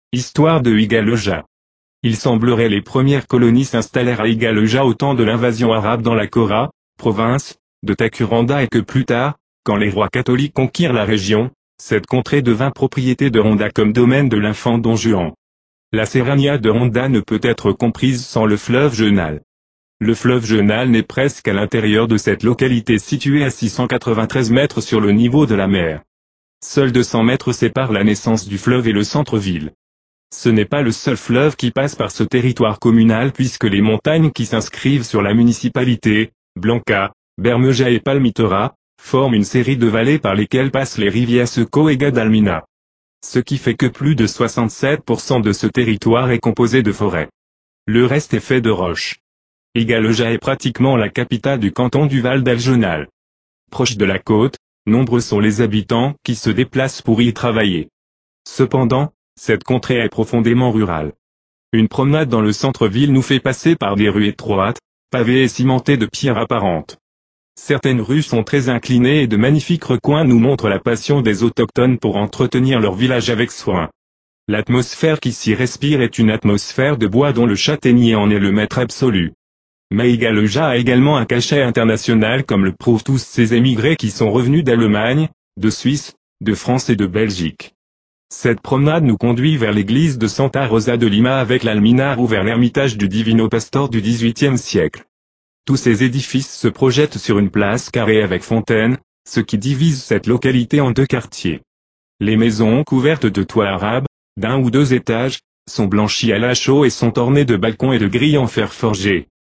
Histoire de Igaloja. Il semblerait les premières colonies s'installèrent à Igaloja au temps de l'invasion arabe dans la Kora, province, de Takuranda et que plus tard, quand les rois catholiques conquirent la région, cette contrée devint propriété de Ronda comme domaine de l'infant Don Juan. La Serrania de Ronda ne peut être comprise sans le fleuve Genal. Le fleuve Genal naît presque à l'intérieur de cette localité située à 693 mètres sur le niveau de la mer. Seuls 200 mètres séparent la naissance du fleuve et le centre-ville. Ce n'est pas le seul fleuve qui passe par ce territoire communal puisque les montagnes qui s'inscrivent sur la municipalité, Blanca, Bermeja et Palmitora, forment une série de vallées par lesquelles passent les rivières Seco et Gadalmina. Ce qui fait que plus de 67% de ce territoire est composé de forêts. Le reste est fait de roches. Igaloja est pratiquement la capitale du canton du Val d'Aljonal. Proche de la côte, nombreux sont les habitants qui se déplacent pour y travailler. Cependant, cette contrée est profondément rurale. Une promenade dans le centre-ville nous fait passer par des rues étroites, pavées et cimentées de pierres apparentes. Certaines rues sont très inclinées et de magnifiques recoins nous montrent la passion des autochtones pour entretenir leur village avec soin. L'atmosphère qui s'y respire est une atmosphère de bois dont le châtaignier en est le maître absolu. Mais Igaloja a également un cachet international comme le prouvent tous ces émigrés qui sont revenus d'Allemagne, de Suisse, de France et de Belgique. Cette promenade nous conduit vers l'église de Santa Rosa de Lima avec l'alminar ou vers l'ermitage du Divino Pastor du XVIIIe siècle. Tous ces édifices se projettent sur une place carrée avec fontaine, ce qui divise cette localité en deux quartiers. Les maisons couvertes de toits arabes, d'un ou deux étages, sont blanchies à la chaux et sont ornées de balcons et de grilles en fer forgé.